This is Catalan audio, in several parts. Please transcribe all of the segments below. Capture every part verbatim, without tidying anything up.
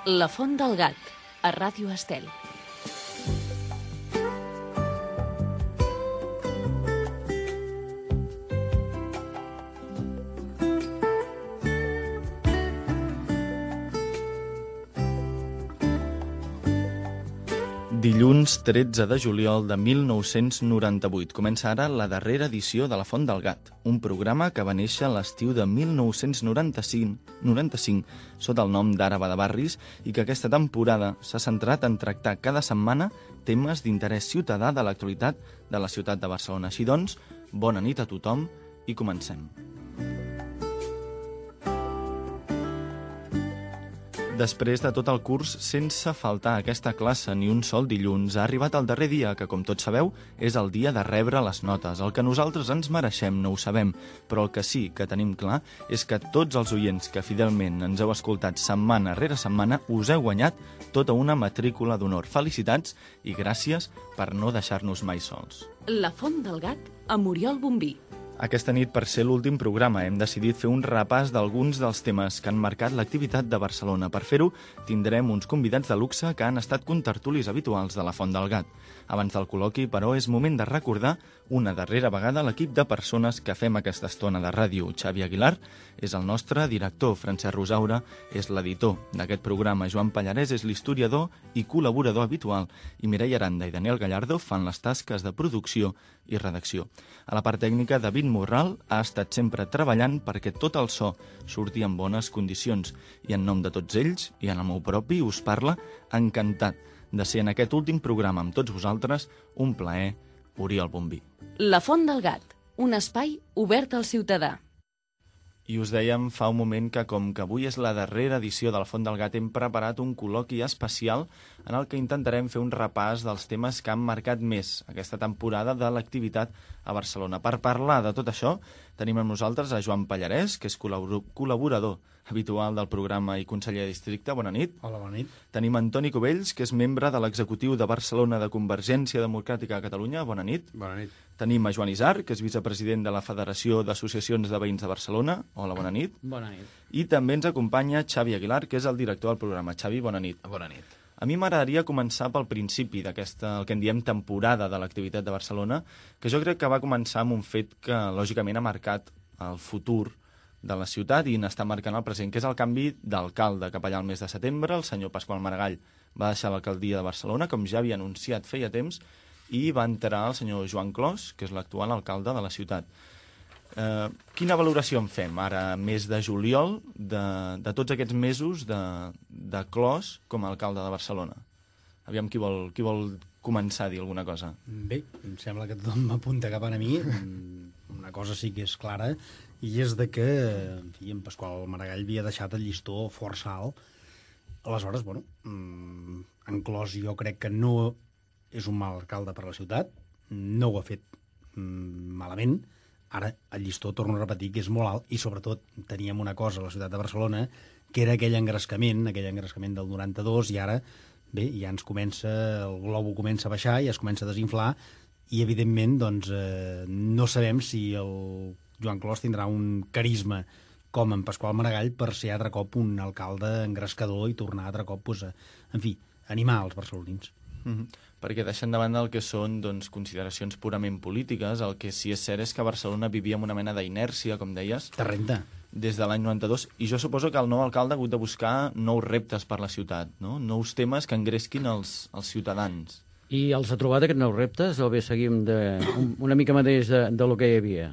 La Font del Gat, a Ràdio Estel. Dilluns tretze de juliol de mil nou-cents noranta-vuit. Comença ara la darrera edició de La Font del Gat, un programa que va néixer a l'estiu de mil nou-cents noranta-cinc, noranta-cinc sota el nom d'Ara Badabarris i que aquesta temporada s'ha centrat en tractar cada setmana temes d'interès ciutadà de l'actualitat de la ciutat de Barcelona. Així doncs, bona nit a tothom i comencem. Després de tot el curs, sense faltar aquesta classe ni un sol dilluns, ha arribat el darrer dia, que, com tots sabeu, és el dia de rebre les notes. El que nosaltres ens mereixem no ho sabem, però el que sí que tenim clar és que tots els oients que fidelment ens heu escoltat setmana rere setmana us heu guanyat tota una matrícula d'honor. Felicitats i gràcies per no deixar-nos mai sols. La Font del Gat, amb Oriol Bombí. Aquesta nit, per ser l'últim programa, hem decidit fer un repàs d'alguns dels temes que han marcat l'activitat de Barcelona. Per fer-ho, tindrem uns convidats de luxe que han estat contertulis habituals de la Font del Gat. Abans del col·loqui, però, és moment de recordar una darrera vegada l'equip de persones que fem aquesta estona de ràdio. Xavi Aguilar és el nostre director, Francesc Rosaura és l'editor d'aquest programa, Joan Pallarès és l'historiador i col·laborador habitual, i Mireia Aranda i Daniel Gallardo fan les tasques de producció i redacció. A la part tècnica, David Morral ha estat sempre treballant perquè tot el so surti en bones condicions, i en nom de tots ells, i en el meu propi, us parla encantat de ser en aquest últim programa amb tots vosaltres. Un plaer, Oriol Bombí. La Font del Gat, un espai obert al ciutadà. I us dèiem fa un moment que, com que avui és la darrera edició de la Font del Gat, hem preparat un col·loqui especial en el que intentarem fer un repàs dels temes que han marcat més aquesta temporada de l'activitat a Barcelona. Per parlar de tot això, tenim amb nosaltres a Joan Pallarès, que és col·laborador habitual del programa i conseller de districte. Bona nit. Hola, bona nit. Tenim Antoni Cubells, que és membre de l'executiu de Barcelona de Convergència Democràtica de Catalunya. Bona nit. Bona nit. Tenim a Joan Isar, que és vicepresident de la Federació d'Associacions de Veïns de Barcelona. Hola, bona nit. Bona nit. I també ens acompanya Xavi Aguilar, que és el director del programa. Xavi, bona nit. Bona nit. A mi m'agradaria començar pel principi d'aquesta, el que en diem temporada de l'activitat de Barcelona, que jo crec que va començar amb un fet que, lògicament, ha marcat el futur de la ciutat i n'està marcant el present, que és el canvi d'alcalde cap allà al mes de setembre. El senyor Pasqual Maragall va deixar l'alcaldia de Barcelona, com ja havia anunciat feia temps, i va entrar el senyor Joan Clos, que és l'actual alcalde de la ciutat. Eh, quina valoració en fem ara, mes de juliol, de, de tots aquests mesos de, de Clos com a alcalde de Barcelona? Aviam qui vol, qui vol començar a dir alguna cosa. Bé, em sembla que tothom m'apunta cap a mi. Una cosa sí que és clara, i és de que en fi, en Pasqual Maragall havia deixat el llistó força alt. Aleshores, bueno, en Clos jo crec que no és un mal alcalde per a la ciutat, no ho ha fet malament. Ara el llistó, torno a repetir, que és molt alt, i sobretot teníem una cosa a la ciutat de Barcelona, que era aquell engrescament, aquell engrescament del noranta-dos, i ara, bé, ja ens comença, el globo comença a baixar i es comença a desinflar, i evidentment, doncs, eh, no sabem si el Joan Clos tindrà un carisma com en Pasqual Maragall per ser altre cop un alcalde engrescador i tornar altre cop, doncs, a, en fi, animar els barcelonins. Mm-hmm. Perquè deixant de banda el que són, doncs, consideracions purament polítiques, el que sí és cert és que Barcelona vivia amb una mena d'inèrcia, com deies, de renta, des de l'any noranta-dos, i jo suposo que el nou alcalde ha hagut de buscar nous reptes per la ciutat, no? Nous temes que engresquin els, els ciutadans. I els ha trobat aquests nous reptes o bé seguim de, un, una mica mateix de, de lo que hi havia?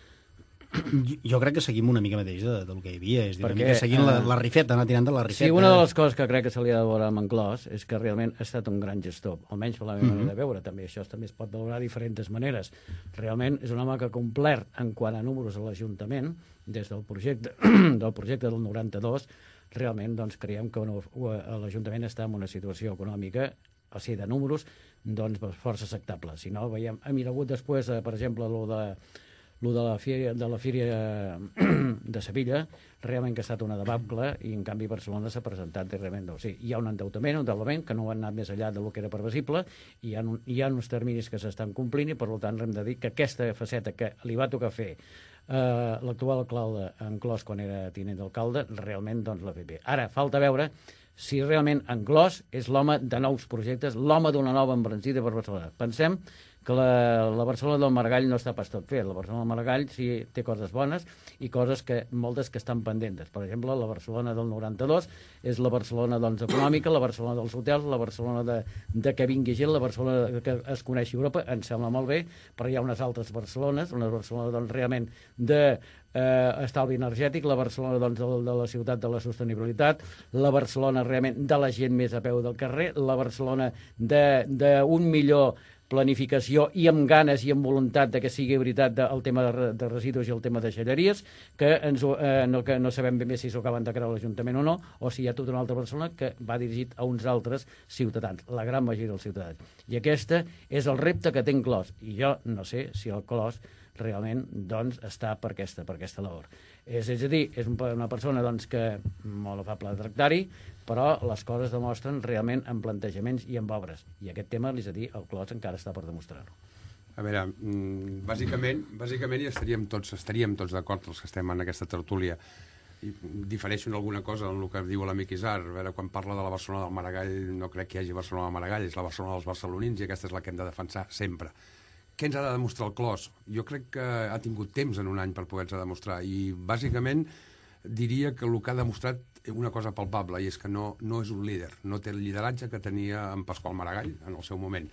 Jo crec que seguim una mica mateix de, del que hi havia, és dir, Perquè, una mica seguint la, la rifeta, anar tirant de la rifeta. Sí, una de les coses que crec que se li ha de veure amb en Clos és que realment ha estat un gran gestor, almenys per la meva mm-hmm. manera de veure, també això també es pot valorar de diferents maneres. Realment és un home que ha complert en quant a números a l'Ajuntament, des del projecte del projecte del noranta-dos, realment doncs, creiem que no, l'Ajuntament està en una situació econòmica, o sigui, de números, doncs força acceptable. Si no, veiem, hem hagut després, per exemple, lo de Lo de la Fira de, la Fira de Sevilla, realment que ha estat una debacle, i en canvi Barcelona s'ha presentat realment. O sigui, hi ha un endeutament, un endeutament que no ha anat més enllà del que era previsible, i hi ha, un, hi ha uns terminis que s'estan complint, i per tant hem de dir que aquesta faceta que li va tocar fer eh, l'actual alcalde en Clos quan era tinent d'alcalde, realment doncs l'ha fet bé. Ara, falta veure si realment en Clos és l'home de nous projectes, l'home d'una nova embranzida per Barcelona. Pensem que la, la Barcelona del Maragall no està pas tot fet. La Barcelona del Maragall sí té coses bones i coses que moltes que estan pendents. Per exemple, la Barcelona del noranta-dos és la Barcelona doncs, econòmica, la Barcelona dels hotels, la Barcelona de, de que vingui gent, la Barcelona que es coneixi a Europa, ens sembla molt bé, però hi ha unes altres Barcelones, una Barcelona doncs, realment de eh, estalvi energètic, la Barcelona doncs, de, de la ciutat de la sostenibilitat, la Barcelona realment de la gent més a peu del carrer, la Barcelona d'un millor planificació i amb ganes i amb voluntat de que sigui veritat de, el tema de, de residus i el tema de xelleries, que, ens, eh, no, que no sabem ben bé si s'ho acaben de creure l'Ajuntament o no, o si hi ha tota una altra persona que va dirigit a uns altres ciutadans, la gran majoria dels ciutadans. I aquesta és el repte que té en Clos. I jo no sé si el Clos realment doncs, està per aquesta, per aquesta labor. És, és a dir, és una persona doncs, que molt afable de tractar-hi, però les coses demostren realment en plantejaments i en obres. I aquest tema, és a dir, el Clos encara està per demostrar-ho. A veure, bàsicament, bàsicament hi estaríem tots, estaríem tots d'acord els que estem en aquesta tertúlia. I difereixo en alguna cosa en el que diu l'amic Isar. A veure, quan parla de la Barcelona del Maragall, no crec que hi hagi Barcelona del Maragall, és la Barcelona dels barcelonins i aquesta és la que hem de defensar sempre. Què ens ha de demostrar el Clos? Jo crec que ha tingut temps en un any per poder-nos demostrar i bàsicament diria que el que ha demostrat una cosa palpable i és que no, no és un líder, no té el lideratge que tenia en Pasqual Maragall en el seu moment.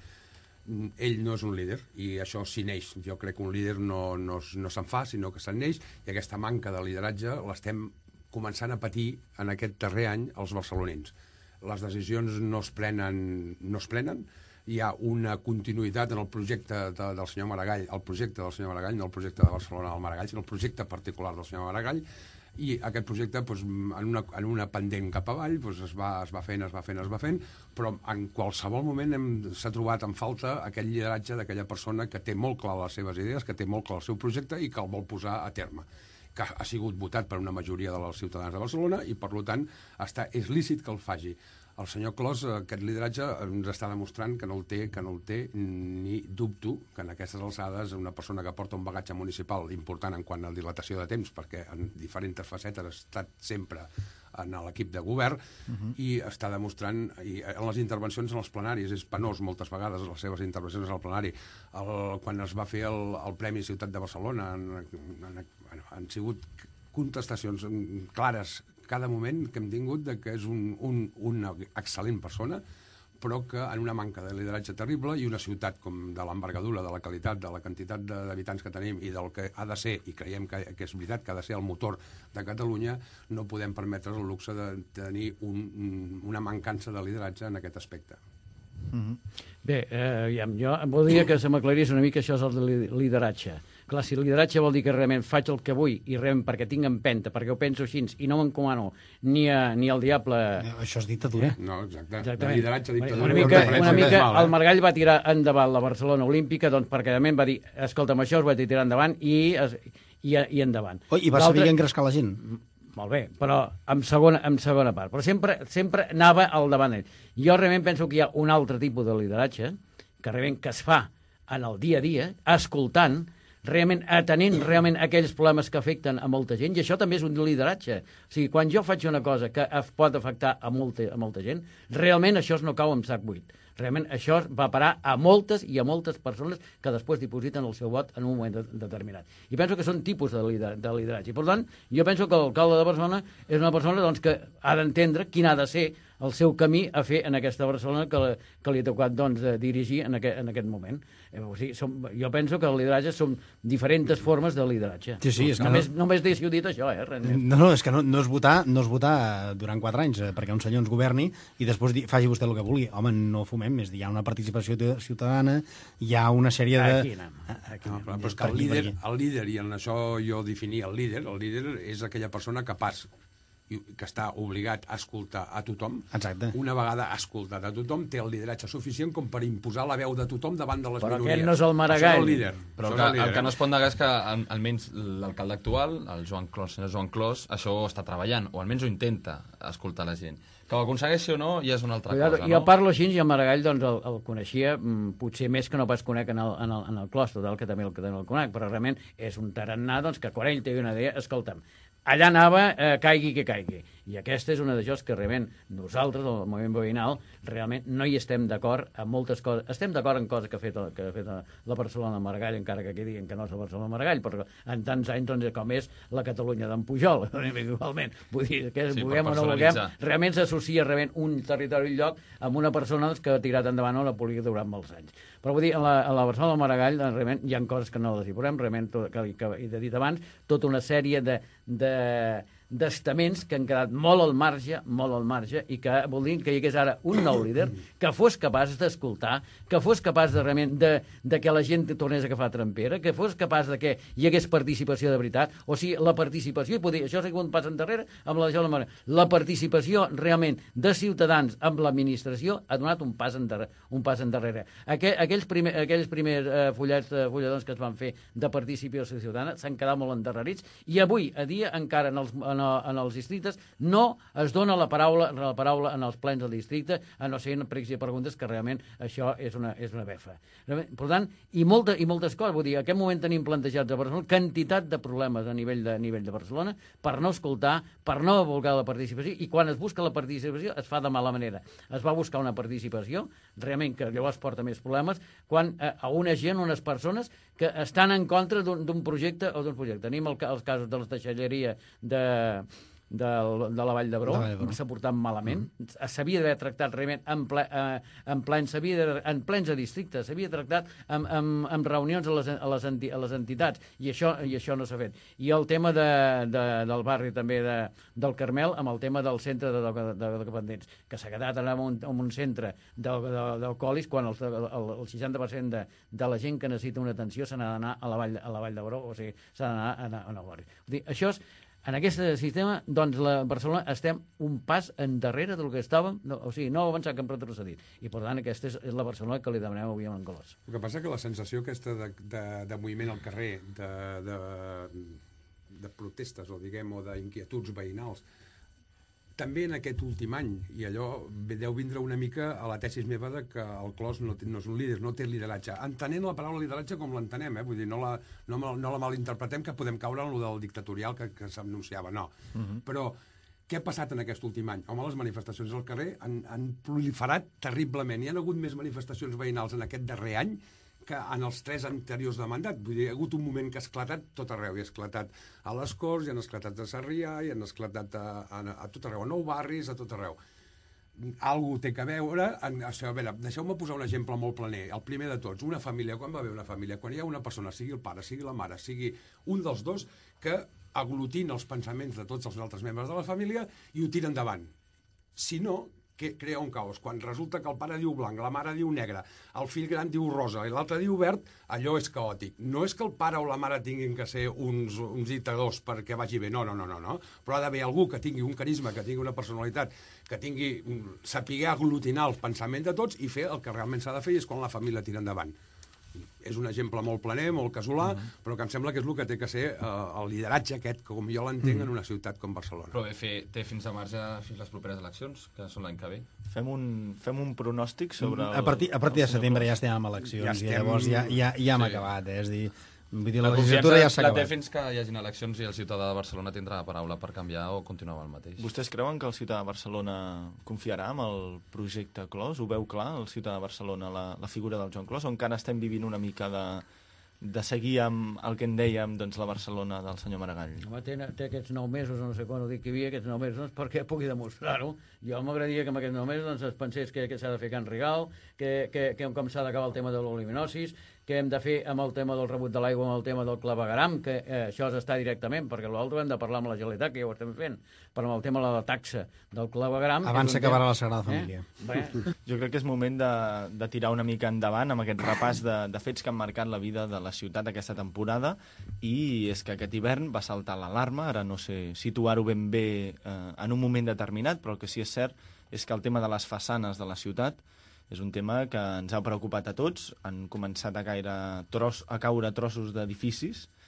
Ell no és un líder i això s'hi neix. Jo crec que un líder no, no, no se'n fa, sinó que se'n neix i aquesta manca de lideratge l'estem començant a patir en aquest darrer any els barcelonins. Les decisions no es prenen, no es prenen, hi ha una continuïtat en el projecte de, del senyor Maragall, el projecte del senyor Maragall, no el projecte de Barcelona del Maragall, sinó el projecte particular del senyor Maragall, i aquest projecte doncs, en, una, en una pendent cap avall doncs, es, va, es va fent, es va fent, es va fent, però en qualsevol moment s'ha trobat en falta aquell lideratge d'aquella persona que té molt clar les seves idees, que té molt clar el seu projecte i que el vol posar a terme, que ha sigut votat per una majoria dels ciutadans de Barcelona i, per tant, està, és lícit que el faci. El senyor Clos, aquest lideratge, ens està demostrant que no el té, que no el té, ni dubto que en aquestes alçades una persona que porta un bagatge municipal important en quant a dilatació de temps, perquè en diferents facetes ha estat sempre en l'equip de govern, uh-huh. i està demostrant, i en les intervencions en els plenaris, és penós moltes vegades les seves intervencions en el plenari, el, quan es va fer el, el Premi Ciutat de Barcelona, en, en, bueno, han sigut contestacions clares cada moment que hem tingut de que és un, un, una excel·lent persona, però que en una manca de lideratge terrible i una ciutat com de l'envergadura, de la qualitat, de la quantitat d'habitants que tenim i del que ha de ser, i creiem que, que és veritat que ha de ser el motor de Catalunya, no podem permetre el luxe de tenir un, una mancança de lideratge en aquest aspecte. Mm-hmm. Bé, eh, jo voldria que se m'aclarís una mica això és el lideratge. Clar, si el lideratge vol dir que realment faig el que vull i realment perquè tinc empenta, perquè ho penso així i no m'encomano ni, a, ni al diable... Això és dictadura. Eh? No, exacte. Exactament. Lideratge, dictadura. Una mica, una mica mal, eh? El Maragall va tirar endavant la Barcelona Olímpica doncs perquè realment va dir, escolta'm, això us vaig tirar endavant i, i, i endavant. Oh, I va saber engrescar la gent. Molt bé, però en segona, en segona part. Però sempre, sempre anava al davant ell. Jo realment penso que hi ha un altre tipus de lideratge que realment que es fa en el dia a dia, escoltant, realment atenent realment aquells problemes que afecten a molta gent, i això també és un lideratge. O sigui, quan jo faig una cosa que pot afectar a molta, a molta gent, realment això no cau en sac buit. Realment això va parar a moltes i a moltes persones que després dipositen el seu vot en un moment de, determinat. I penso que són tipus de, lider, de lideratge. I per tant, jo penso que l'alcalde de Barcelona és una persona doncs, que ha d'entendre quin ha de ser el seu camí a fer en aquesta Barcelona que, que li ha tocat doncs, dirigir en aquest, en aquest moment. Eh, o sigui, som, jo penso que el lideratge són diferents formes de lideratge. Sí, sí, és que només, no... només deixo dit això, eh? Res més. No, no, és que no, no, és votar, no és votar durant quatre anys perquè un senyor ens governi i després di, faci vostè el que vulgui. Home, no fumem més. Hi ha una participació ciutadana, hi ha una sèrie de... Aquí anem. Aquí anem. No, però, però és que el líder, el líder, i en això jo definia el líder, el líder és aquella persona capaç que està obligat a escoltar a tothom. Exacte. Una vegada ha escoltat a tothom, té el lideratge suficient com per imposar la veu de tothom davant de les però minories. Però aquest no és el Maragall. Això és el líder. Però el, que, líder, el que eh? no es pot negar és que almenys l'alcalde actual, el Joan Clos, el senyor Joan Clos, això ho està treballant, o almenys ho intenta escoltar la gent. Que ho aconsegueixi o no ja és una altra Cuidado, cosa, no? Jo parlo així i el Maragall doncs, el, el coneixia mm, potser més que no pas conec en el, en el, en el Clos, total, que també el, que també el conec, però realment és un tarannà doncs, que quan ell té una idea, escolta'm, allà anava, eh, caigui que caigui. I aquesta és una d'això que realment nosaltres, el moviment veïnal, realment no hi estem d'acord amb moltes coses. Estem d'acord en coses que ha fet, que ha fet la Barcelona Maragall, encara que aquí diguin que no és la Barcelona Maragall, però en tants anys doncs, com és la Catalunya d'en Pujol, igualment. Vull dir, que sí, vulguem o no vulguem, realment s'associa realment un territori, un lloc, amb una persona que ha tirat endavant la política durant molts anys. Però vull dir, a la, a la Barcelona Maragall realment hi ha coses que no les hi veurem, realment, tot, que, que he dit abans, tota una sèrie de... de d'estaments que han quedat molt al marge, molt al marge, i que voldrien que hi hagués ara un nou líder que fos capaç d'escoltar, que fos capaç de, realment, de, de que la gent tornés a agafar trempera, que fos capaç de que hi hagués participació de veritat. O sigui, la participació, i poder, això és un pas endarrere amb la de la la participació realment de ciutadans amb l'administració ha donat un pas endarrere. Un pas endarrere. Aquell, aquells, primer, aquells primers eh, fullets, eh, fulletons que es van fer de participació ciutadana s'han quedat molt endarrerits, i avui, a dia, encara en els En, en els districtes no es dona la paraula, la paraula en els plens del districte, a no ser en preguntes, que realment això és una, és una befa. Per tant, i, molta, i moltes coses, vull dir, en aquest moment tenim plantejats a Barcelona quantitat de problemes a nivell de, a nivell de Barcelona per no escoltar, per no voler la participació, i quan es busca la participació es fa de mala manera. Es va buscar una participació, realment, que llavors porta més problemes, quan eh, a una gent, unes persones que estan en contra d'un projecte o d'un projecte. Tenim el, els casos de la deixalleria de, de, de la Vall d'Hebron, s'ha portat malament, mm. s'havia d'haver tractat realment en, ple, eh, en plens, en plens de districte, s'havia tractat amb, amb, amb reunions a les, a, les enti, a les entitats, i això, i això no s'ha fet. I el tema de, de, del barri també de, del Carmel, amb el tema del centre de, de, de, de dependents, que s'ha quedat en un, en un centre d'alcoholis, quan el, el, el seixanta per cent de, de la gent que necessita una atenció se n'ha d'anar a la Vall, a la Vall d'Hebron, o sigui, s'ha d'anar a, a, a nou barri. Vull dir, això és en aquest sistema, doncs, la Barcelona estem un pas endarrere del que estàvem, no, o sigui, no ha avançat, que hem retrocedit. I, per tant, aquesta és, és la Barcelona que li demanem avui a l'Ancolós. El que passa que la sensació aquesta de, de, de moviment al carrer, de, de, de protestes, o diguem, o d'inquietuds veïnals, també en aquest últim any, i allò deu vindre una mica a la tesis meva de que el Clos no, no és un líder, no té lideratge. Entenent la paraula lideratge com l'entenem, eh? Vull dir, no la, no, no la malinterpretem, que podem caure en lo del dictatorial que, que s'anunciava, no. Uh -huh. Però què ha passat en aquest últim any? Home, les manifestacions al carrer han, han proliferat terriblement. Hi ha hagut més manifestacions veïnals en aquest darrer any que en els tres anteriors de mandat. Vull dir, hi ha hagut un moment que ha esclatat tot arreu. Hi ha esclatat a les Corts, hi han esclatat a Sarrià, hi han esclatat a, a, a tot arreu, a Nou Barris, a tot arreu. Algú té que veure... En, això, a veure, deixeu-me posar un exemple molt planer. El primer de tots, una família, quan va haver una família? Quan hi ha una persona, sigui el pare, sigui la mare, sigui un dels dos, que aglutina els pensaments de tots els altres membres de la família i ho tira endavant. Si no, que crea un caos. Quan resulta que el pare diu blanc, la mare diu negre, el fill gran diu rosa i l'altre diu verd, allò és caòtic. No és que el pare o la mare tinguin que ser uns, uns dictadors perquè vagi bé, no, no, no, no, no. Però ha d'haver algú que tingui un carisma, que tingui una personalitat, que tingui, sapiguer aglutinar el pensament de tots i fer el que realment s'ha de fer, i és quan la família tira endavant. És un exemple molt planer, molt casolà, uh -huh. però que em sembla que és el que té que ser uh, el lideratge aquest, com jo l'entenc, uh -huh. en una ciutat com Barcelona. Però bé, fer, té fins a marge fins les properes eleccions, que són l'any que ve. Fem un, fem un pronòstic sobre... El, a partir, a partir de setembre ja estem amb eleccions, ja estem... i llavors ja, ja, ja hem sí. acabat, eh? És dir... Vull dir, la, la legislatura ja s'ha acabat. La té fins que hi hagin eleccions i el ciutadà de Barcelona tindrà la paraula per canviar o continuar amb el mateix. Vostès creuen que el ciutadà de Barcelona confiarà en el projecte Clos? Ho veu clar, el ciutadà de Barcelona, la, la figura del Joan Clos, o encara estem vivint una mica de, de seguir amb el que en dèiem, doncs, la Barcelona del senyor Maragall? Home, té, té aquests nou mesos, no sé quan ho dic que hi havia, aquests nou mesos, doncs, perquè pugui demostrar-ho. Jo m'agradaria que en aquests nou mesos doncs, es pensés que, que s'ha de fer Can Rigal, que, que, que com s'ha d'acabar el tema de l'oliminosis, que hem de fer amb el tema del rebut de l'aigua, amb el tema del clavegaram, que eh, això s'està directament, perquè l'altre hem de parlar amb la Generalitat, que ja ho estem fent, però amb el tema de la taxa del clavegaram... Abans s'acabarà tema... la Sagrada Família. Eh? Jo crec que és moment de, de tirar una mica endavant amb aquest repàs de, de fets que han marcat la vida de la ciutat aquesta temporada, i és que aquest hivern va saltar l'alarma, ara no sé situar-ho ben bé eh, en un moment determinat, però el que sí és cert és que el tema de les façanes de la ciutat és un tema que ens ha preocupat a tots. Han començat a caure, tros, a caure trossos d'edificis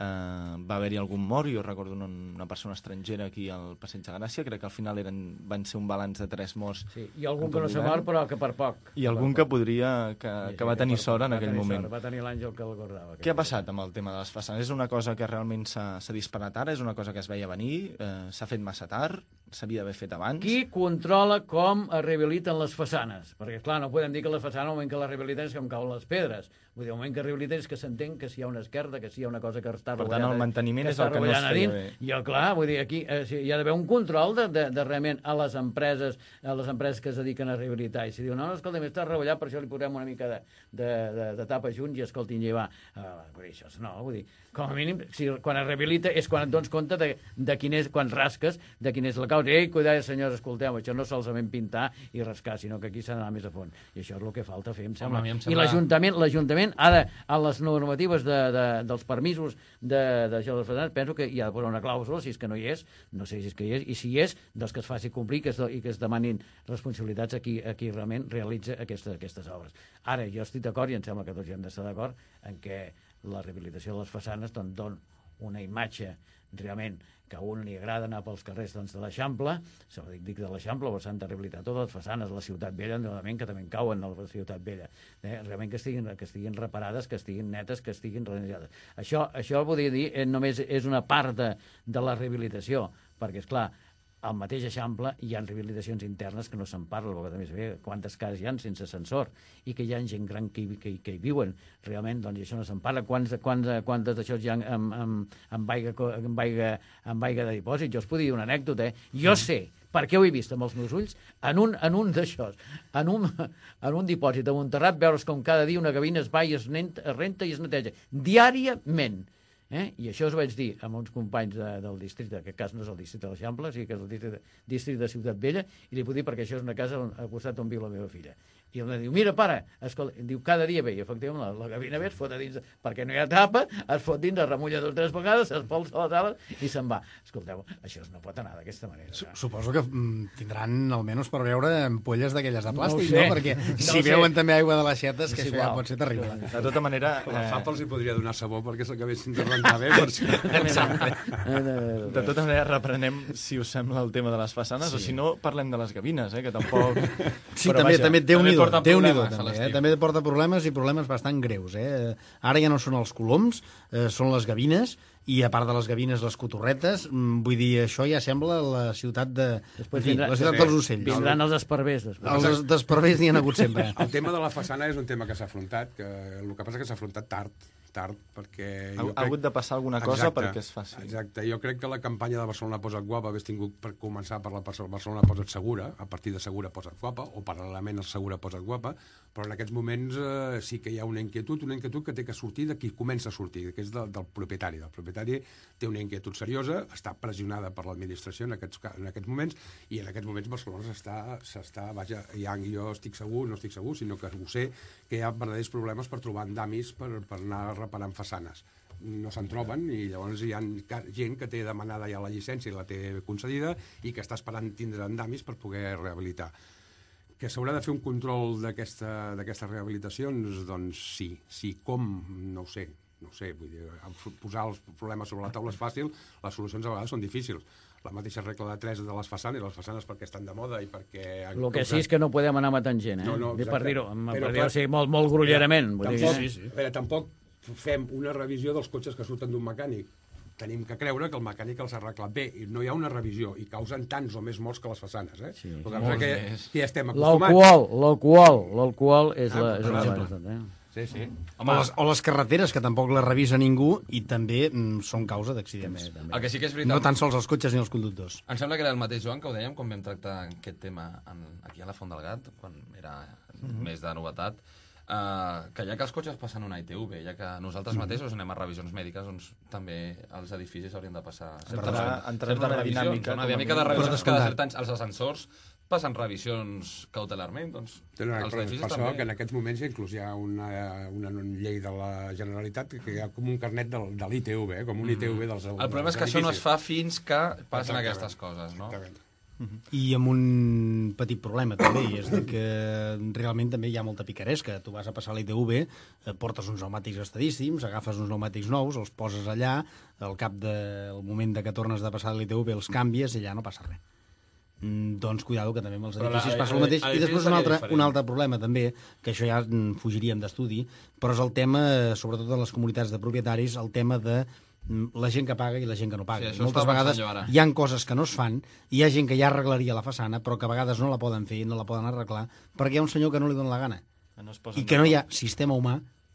Uh, va haver-hi algun mort, jo recordo una, una persona estrangera aquí al Passeig de Gràcia, crec que al final eren, van ser un balanç de tres morts. Sí, i algun que no s'ha mort, però que per poc. I algun que podria, que, que va tenir sort en aquell moment. Va tenir l'Àngel que el guardava. Què ha passat amb el tema de les façanes? És una cosa que realment s'ha disparat ara? És una cosa que es veia venir? Eh, s'ha fet massa tard? S'havia d'haver fet abans? Qui controla com es rehabiliten les façanes? Perquè, clar, no podem dir que les façanes, al moment que les rehabiliten és com cauen les pedres. Vull dir, al moment que rehabiliten és que s'entén que si hi ha una esquerda, que si hi ha una cosa que està per tant, el manteniment és el que no es feia bé. I, clar, vull dir, aquí eh, hi ha d'haver un control de, de, de realment a les empreses a les empreses que es dediquen a rehabilitar. I si diu, no, no, escolta, m'està reballat, per això li posem una mica de, de, de, de tapa junts i, escolti, hi va. Uh, vull dir, això no, vull dir, com a mínim, si, quan es rehabilita és quan et dones compte de, de quin és, quan rasques, de quin és la causa. Ei, cuidado, senyors, escolteu, això no solament pintar i rascar, sinó que aquí s'ha d'anar més a fons. I això és el que falta fer, em sembla. Home, em sembla... I l'Ajuntament l'Ajuntament ha de, a les normatives de, de, dels permisos de, de les façanes, penso que hi ha de posar una clàusula, si és que no hi és, no sé si és que hi és, i si hi és, doncs que es faci complir que es, i que es demanin responsabilitats a qui, a qui realment realitza aquesta, aquestes obres. Ara, jo estic d'acord, i em sembla que tots hi hem d'estar d'acord, en què la rehabilitació de les façanes doncs, dona una imatge realment que a un li agrada anar pels carrers doncs, de l'Eixample, se dic, dic de l'Eixample, però s'han de rehabilitar totes les façanes, la Ciutat Vella, normalment, que també cauen a la Ciutat Vella. Eh? Realment que estiguin, que estiguin reparades, que estiguin netes, que estiguin realitzades. Això, això vull dir, eh, només és una part de, de la rehabilitació, perquè, és clar, al mateix Eixample hi ha rehabilitacions internes que no se'n parla, perquè també sabia quantes cases hi ha sense ascensor i que hi ha gent gran que hi, que, que hi viuen. Realment, doncs, això no se'n parla. Quants, quants, quantes d'això hi ha amb, amb, amb, aigua, amb, aigua, amb aigua de dipòsit? Jo us podria dir una anècdota, eh? Jo sé, perquè ho he vist amb els meus ulls, en un, en un d'això, en, un, en un dipòsit de Montserrat, veure's com cada dia una gavina es va i es, nenta, es renta i es neteja. Diàriament. Eh? I això us vaig dir amb uns companys de, del districte, que aquest cas no és el districte de l'Eixample, sí que és el districte, districte de Ciutat Vella, i li puc dir perquè això és una casa on, al costat on viu la meva filla. I em diu, mira, pare, escolta, diu, cada dia ve, i efectivament la, la gavina ve, es fot a dins, perquè no hi ha tapa, es fot dins, es remulla dos o tres vegades, es polsa les ales i se'n va. Escolteu, això no pot anar d'aquesta manera. Suposo que mm, tindran, almenys per veure, ampolles d'aquelles de plàstic, no, no? Perquè no si veuen també aigua de les xetes, que és això igual. ja pot ser terrible. De tota manera... La Eh... F A P els hi podria donar sabó perquè s'acabessin de rentar bé. Per si... De tota manera, reprenem, si us sembla, el tema de les façanes, sí. O si no, parlem de les gavines, eh, que tampoc... Sí, però, també, vaja, també Déu-n'hi-do, Déu-n'hi-do, a també, eh? l'estiu. També porta problemes i problemes bastant greus. Eh? Ara ja no són els coloms, eh, són les gavines, i a part de les gavines, les cotorretes. mm, Vull dir, això ja sembla la ciutat de... Després en fi, vindrà, la ciutat dels ocells. Vindran els esparvers. Després. Els despervers n'hi ha hagut sempre. El tema de la façana és un tema que s'ha afrontat, que el que passa és que s'ha afrontat tard, tard, perquè... Ha, jo ha hagut de passar alguna cosa Exacte, perquè es faci. Exacte, jo crec que la campanya de Barcelona Posa't Guapa hagués tingut per començar per la Barcelona Posa't Segura, a partir de Segura Posa't Guapa, o paral·lelament al Segura Posa't Guapa, però en aquests moments eh, sí que hi ha una inquietud, una inquietud que té que sortir de qui comença a sortir, que és de, del propietari. El propietari té una inquietud seriosa, està pressionada per l'administració en aquests, en aquests moments, i en aquests moments Barcelona s'està, s'està, vaja, ja, jo estic segur, no estic segur, sinó que ho sé, que hi ha verdaders problemes per trobar andamis per, per anar reparant façanes. No se'n troben, i llavors hi ha gent que té demanada ja la llicència i la té concedida i que està esperant tindre andamis per poder rehabilitar. Que s'haurà de fer un control d'aquestes rehabilitacions? Doncs sí. Sí, com? No ho sé. No ho sé, vull dir, posar els problemes sobre la taula és fàcil, les solucions a vegades són difícils. La mateixa regla de tres de les façanes, les façanes perquè estan de moda i perquè... El que sí és que no podem anar matant gent, eh? No, no, per dir-ho, Però, per dir-ho sí, molt, molt grollerament. Vull dir, Tampoc, eh? sí, sí. A veure, tampoc fem una revisió dels cotxes que surten d'un mecànic. Tenim que creure que el mecànic els ha arreglat bé, i no hi ha una revisió, i causen tants o més morts que les façanes, eh? Sí, el que passa que, més. que ja estem acostumats. L'alcohol, l'alcohol, l'alcohol és Ah, la... És per la exemple. eh? Sí, sí. O les, o les carreteres, que tampoc les revisa ningú i també mm, són causa d'accidents. El que sí que és veritat... No tan sols els cotxes ni els conductors. Em sembla que era el mateix Joan que ho dèiem quan vam tractar aquest tema en, aquí a la Font del Gat, quan era mm-hmm. més de novetat, uh, que ja que els cotxes passen una I T V, ja que nosaltres mm-hmm. mateixos anem a revisions mèdiques, doncs també els edificis haurien de passar certes, Entrar- entrar en certes una revisions, dinàmica, una com a dinàmica de mínim. revisions Per cada descomptat. cert anys. Els ascensors passen revisions cautelarment, doncs No, no, els per, edificis per això també. que en aquests moments inclús hi ha una, una llei de la Generalitat que hi ha com un carnet del, de l'I T V, eh? Com un I T V dels El problema és que això no es fa fins que passen Exactament. aquestes coses, no? Exactament. I amb un petit problema, també, i és de que realment també hi ha molta picaresca. Tu vas a passar l'I T V, eh, portes uns pneumàtics estadíssims, agafes uns pneumàtics nous, els poses allà, al cap del moment de que tornes de passar l'I T V els canvies i allà no passa res. Mm, doncs cuidado, que també amb els Però edificis la- passa el mateix. a- a- I després un seria altre, diferent. un altre problema també, que això ja mm, fugiríem d'estudi, però és el tema, eh, sobretot en les comunitats de propietaris, el tema de mm, la gent que paga i la gent que no paga. Sí, això Moltes estava vegades pensant jo ara. hi han coses que no es fan, i hi ha gent que ja arreglaria la façana, però que a vegades no la poden fer i no la poden arreglar, perquè hi ha un senyor que no li dona la gana. No es posen I que no hi ha sistema humà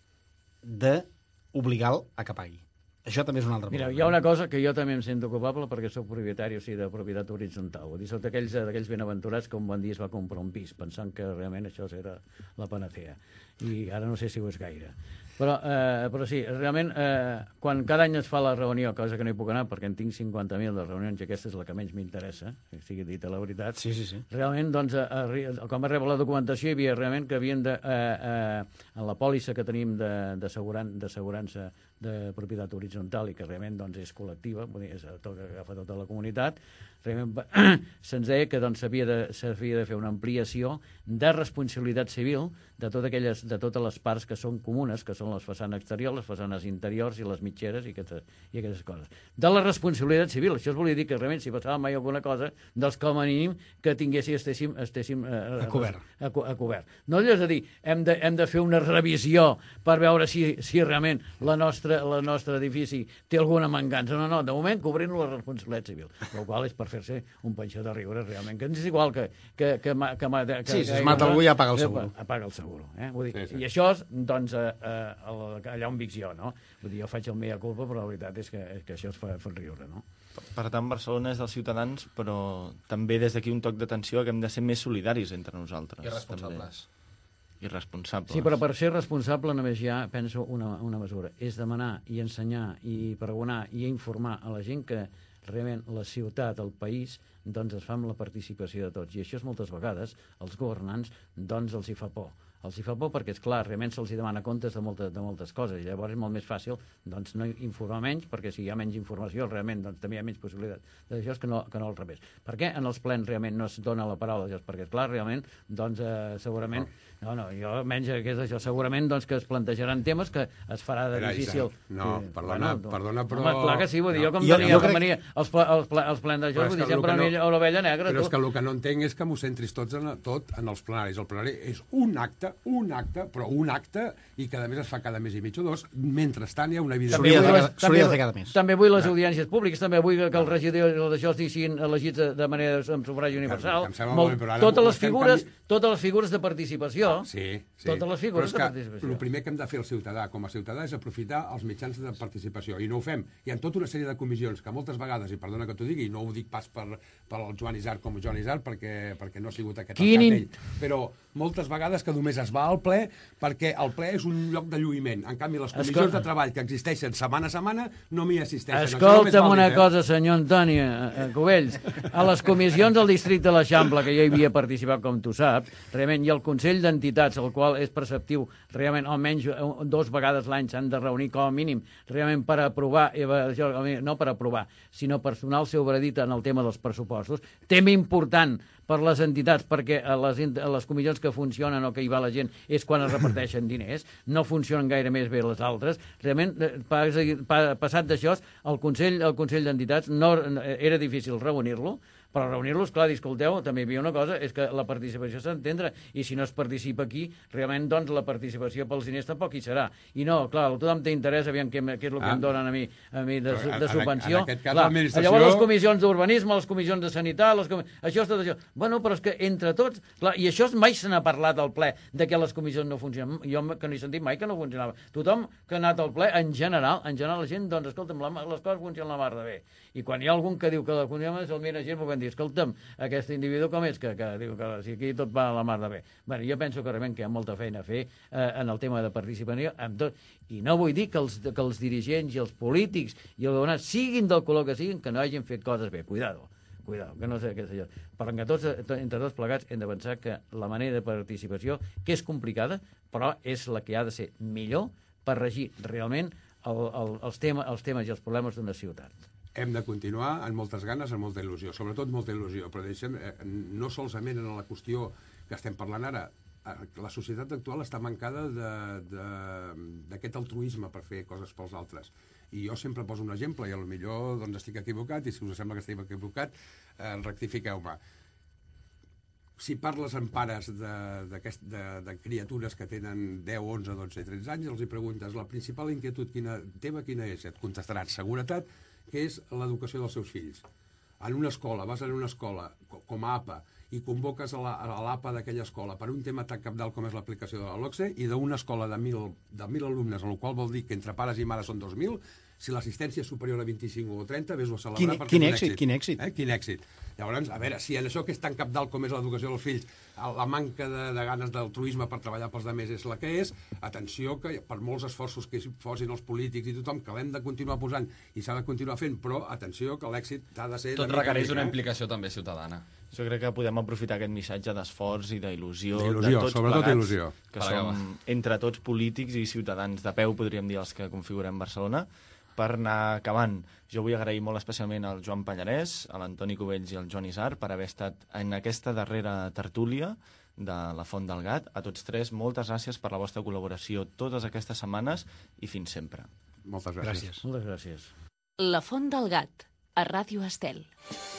d'obligar-lo a que pagui. Això també és un altre Mira, problema. hi ha una cosa que jo també em sento culpable perquè sóc propietari, o sigui, de propietat horitzontal. Vull dir, soc d'aquells d'aquells benaventurats que un bon dia es va comprar un pis, pensant que realment això era la panacea. I ara no sé si ho és gaire. Però, eh, però sí, realment, eh, quan cada any es fa la reunió, cosa que no hi puc anar perquè en tinc cinquanta mil de reunions i aquesta és la que menys m'interessa, que sigui dita la veritat, Sí, sí, sí. realment, doncs, a, a, quan va rebre la documentació hi havia realment que havien de, eh, eh, en la pòlissa que tenim d'assegurança de propietat horitzontal i que realment doncs, és col·lectiva, vull dir, és, tot, agafa tota la comunitat, realment se'ns deia que doncs, s'havia de, s'havia de fer una ampliació de responsabilitat civil de, tot aquelles, de totes les parts que són comunes, que són les façanes exteriors, les façanes interiors i les mitgeres i aquestes, i aquestes coses. De la responsabilitat civil, això es volia dir que realment si passava mai alguna cosa, dels com a mínim que tinguéssim, estéssim, estéssim eh, A cobert. A, a cobert. No és a dir, hem de, hem de fer una revisió per veure si, si realment la nostra, la nostre edifici té alguna mancança. No, no, de moment cobrint la responsabilitat civil, el qual és per fer-se un pensió de riure realment, que és igual que... que, que, que, que, que Sí, si que, es mata algú ja paga el eh, seguro. Apaga el seguro. Eh? Vull dir, Sí, sí. I això, és, doncs, eh, eh, allà on vic jo, no? Vull dir, jo faig el mea culpa, però la veritat és que, és que això es fa, fa riure, no? Per tant, Barcelona és dels ciutadans, però també des d'aquí un toc d'atenció que hem de ser més solidaris entre nosaltres. I responsables. També. I responsables. Sí, però per ser responsable només hi ha, penso, una, una mesura. És demanar i ensenyar i pregonar i informar a la gent que realment la ciutat, el país, doncs es fa amb la participació de tots. I això és moltes vegades, als governants, doncs els hi fa por. Els hi fa por perquè, és clar, realment se'ls demana comptes de, molta, de moltes coses, i llavors és molt més fàcil doncs, no informar menys, perquè si hi ha menys informació, realment doncs, també hi ha menys possibilitat d'això que no, que no al revés. Per què en els plens realment no es dona la paraula d'això? Perquè, clar, realment, doncs, eh, segurament... No, no, jo menys que és això. Segurament doncs, que es plantejaran temes que es farà de Era, difícil... Isaac, no, que, perdona, doncs, perdona, però- Home, clar que sí, vull dir, no. jo com Jo- tenia, jo com crec- venia els, pla, els, pla, els plens d'això, Però és vull dir, que el sempre que no- no... l'ovella negra, Però és tu. que el que no entenc és que m'ho centris tots en, tot en els plenaris. El plenari és un acte, un acte, però un acte, i que a més es fa cada mes i mig o dos. Mentrestant hi ha una vida... S'hauria de vull fer les- cada- s'hauria de fer cada mes. També vull les audiències públiques, també vull que els regidors d'això siguin elegits de, de manera amb sufragi universal. que em sembla molt bé, però ara totes, ho les estem figures, canvi- totes les figures de participació. Sí, sí. Totes les figures Però és de que participació. el primer que hem de fer el ciutadà, com a ciutadà, és aprofitar els mitjans de participació. I no ho fem. Hi ha tota una sèrie de comissions que moltes vegades, i perdona que t'ho digui, i no ho dic pas per, per el Joan Isart com Joan Isart, perquè, perquè no ha sigut aquest Quin el in- cas d'ell, però moltes vegades que només es va al ple perquè el ple és un lloc de lluïment. En canvi, les comissions Escolta. de treball que existeixen setmana a setmana no m'hi assisteixen. Això només Escolta'm vol dir, una eh? cosa, senyor Antoni eh, eh, Cubells. A les comissions del districte de l'Eixample, que jo hi havia participat, com tu saps, realment hi ha el Consell d'Entitats, el qual és preceptiu, realment almenys eh, dos vegades l'any s'han de reunir com a mínim, realment per aprovar, eh, això, no per aprovar, sinó per donar el seu veredicte en el tema dels pressupostos. Tema important per les entitats, perquè a les, a les comissions que funcionen o que hi va la gent és quan es reparteixen diners, no funcionen gaire més bé les altres. Realment, eh, pas- pa- passat d'això, el Consell, el Consell d'Entitats no, era difícil reunir-lo, però reunir-los, clar, escolteu, també hi havia una cosa, és que la participació s'ha d'entendre, i si no es participa aquí, realment, doncs, la participació pels diners tampoc hi serà. I no, clar, a tothom té interès, aviam què, què és el que Ah. em donen a mi, a mi de, Però en- de en- subvenció. en aquest cas, Clar, l'administració- llavors les comissions d'urbanisme, les comissions de sanitat, les comi... això és tot això. Bueno, però és que entre tots, clar, i això mai se n'ha parlat al ple, de que les comissions no funcionen. Jo que no he sentit mai que no funcionava. Tothom que ha anat al ple, en general, en general la gent, doncs, escolta'm, la, les coses funcionen la mar de bé. I quan hi ha algun que diu que la funciona, se'l mira gent, perquè dir, escolta'm, aquest individu com és, que, que diu que si aquí tot va a la mar de bé. Bueno, jo penso que realment que hi ha molta feina a fer eh, en el tema de participació, amb tot. I no vull dir que els, que els dirigents i els polítics i els governants siguin del color que siguin, que no hagin fet coses bé. Cuidado. Cuidado, que no sé què és allò. Però que tots, entre tots plegats hem de pensar que la manera de participació, que és complicada, però és la que ha de ser millor per regir realment el, el, els, tema, els temes i els problemes d'una ciutat. hem de continuar amb moltes ganes, amb molta il·lusió, sobretot molta il·lusió, però deixem, eh, no solament en la qüestió que estem parlant ara. La societat actual està mancada d'aquest altruisme per fer coses pels altres. I jo sempre poso un exemple, i potser doncs, estic equivocat, i si us sembla que estic equivocat, eh, rectifiqueu-me. Si parles amb pares de, de, de criatures que tenen deu, onze, dotze i tretze anys, els hi preguntes la principal inquietud quina, teva quina és? Et contestaran seguretat, que és l'educació dels seus fills. En una escola, vas en una escola com a A P A, i convoques a l'A P A d'aquella escola per un tema tan cabdal com és l'aplicació de la LOCSE, i d'una escola de mil, de mil alumnes, el qual vol dir que entre pares i mares són dos mil, si l'assistència és superior a vint-i-cinc o trenta, vés-ho a celebrar. Quin, quin èxit, quin èxit. Eh? Quin èxit. Llavors, a veure, si en això que és tan cabdal com és l'educació dels fills, la manca de, de ganes d'altruisme per treballar pels altres és la que és, atenció que per molts esforços que posin els polítics i tothom, que l'hem de continuar posant i s'ha de continuar fent, però atenció que l'èxit ha de ser... Tot requereix una implicació també ciutadana. Jo crec que podem aprofitar aquest missatge d'esforç i d'il·lusió, d'il·lusió, de tots sobretot plegats, il·lusió. que som entre tots polítics i ciutadans de peu, podríem dir, els que configurem Barcelona. Per anar acabant, jo vull agrair molt especialment al Joan Pallarès, a l'Antoni Cubells i al Joan Isar per haver estat en aquesta darrera tertúlia de la Font del Gat. A tots tres, moltes gràcies per la vostra col·laboració totes aquestes setmanes i fins sempre. Moltes gràcies. Gràcies. Moltes gràcies. La Font del Gat, a Ràdio Estel.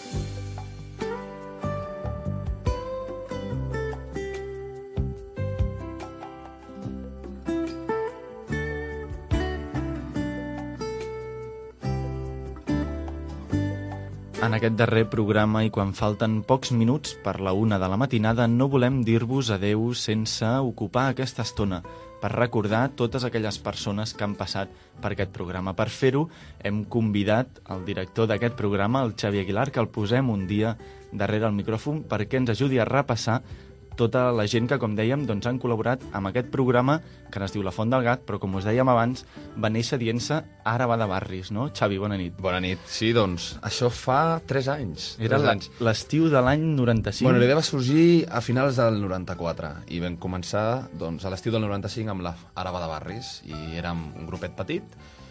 En aquest darrer programa i quan falten pocs minuts per la una de la matinada no volem dir-vos adeu sense ocupar aquesta estona per recordar totes aquelles persones que han passat per aquest programa. Per fer-ho hem convidat el director d'aquest programa, el Xavi Aguilar, que el posem un dia darrere el micròfon perquè ens ajudi a repassar tota la gent que, com dèiem, doncs, han col·laborat amb aquest programa que es diu La Font del Gat, però com us dèiem abans, va néixer dient-se Ara va de barris, no? Xavi, bona nit. Bona nit. Sí, doncs, això fa tres anys. Era tres anys. l'estiu de l'any noranta-cinc. Bueno, la idea va sorgir a finals del noranta-quatre i vam començar doncs, a l'estiu del noranta-cinc amb la Ara va de barris i érem un grupet petit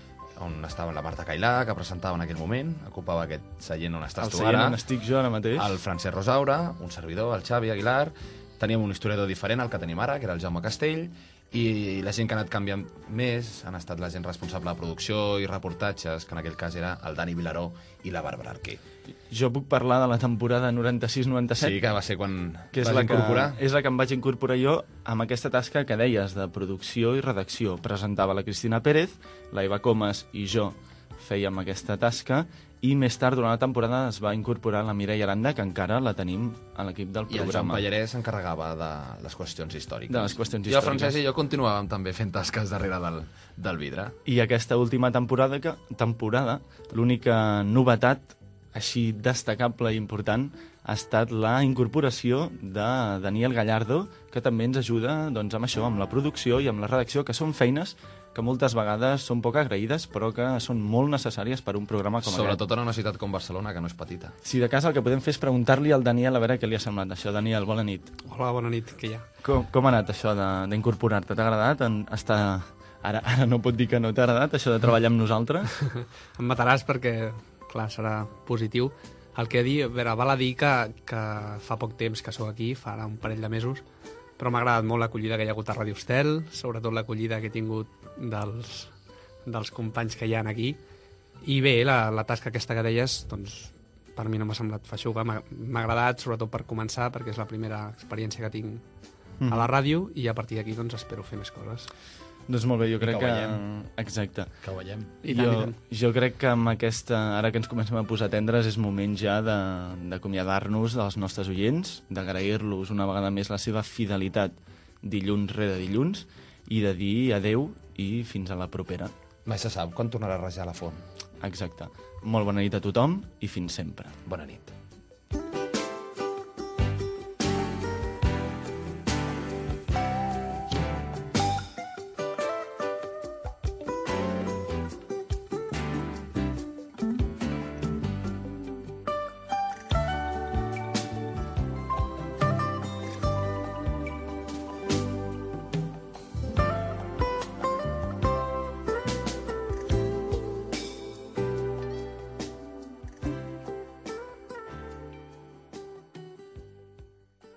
on estava la Marta Cailà, que presentava en aquell moment, ocupava aquest seient on estàs el tu seient ara. on estic jo ara mateix. El Francesc Rosaura, un servidor, el Xavi Aguilar. Teníem un historiador diferent, el que tenim ara, que era el Jaume Castell, i la gent que ha anat canviant més han estat la gent responsable de producció i reportatges, que en aquell cas era el Dani Vilaró i la Bàrbara Arquer. Jo puc parlar de la temporada noranta-sis noranta-set. Sí, que va ser quan que és vas la que, incorporar. és la que em vaig incorporar jo amb aquesta tasca que deies de producció i redacció. Presentava la Cristina Pérez, la Eva Comas i jo fèiem aquesta tasca i més tard, durant la temporada, es va incorporar la Mireia Aranda, que encara la tenim a l'equip del I el Joan programa. Pallarès s'encarregava de les qüestions històriques. De les qüestions I el històriques. Francesc i jo continuàvem també fent tasques darrere del, del vidre. I aquesta última temporada, que, temporada l'única novetat així destacable i important ha estat la incorporació de Daniel Gallardo, que també ens ajuda doncs, amb això, amb la producció i amb la redacció, que són feines que moltes vegades són poc agraïdes, però que són molt necessàries per un programa com Sobretot aquest. en una ciutat com Barcelona, que no és petita. Si de cas el que podem fer és preguntar-li al Daniel a veure què li ha semblat això. Daniel, bona nit. Hola, bona nit, què hi ha? Com, com ha anat això de- d'incorporar-te? T'ha agradat? En, estar... ara, ara no pot dir que no t'ha agradat, això de treballar amb nosaltres? Em mataràs perquè, clar, serà positiu. El que he dit, a veure, val a dir que, que fa poc temps que sóc aquí, fa ara un parell de mesos, però m'ha agradat molt l'acollida que hi ha hagut a Radio Estel, sobretot l'acollida que he tingut dels, dels companys que hi ha aquí. I bé, la, la tasca aquesta que deies, doncs, per mi no m'ha semblat feixuga, m'ha m'ha agradat, sobretot per començar, perquè és la primera experiència que tinc Mhm. a la ràdio, i a partir d'aquí doncs, espero fer més coses. Doncs molt bé, jo crec que ho que... veiem. Exacte. Que ho veiem. I tant, i jo, tant. jo crec que amb aquesta, ara que ens comencem a posar tendres, és moment ja de- d'acomiadar-nos dels nostres oients, d'agrair-los una vegada més la seva fidelitat dilluns rere dilluns i de dir adeu i fins a la propera. Mai se sap quan tornarà a rajar la font. Exacte. Molt bona nit a tothom i fins sempre. Bona nit.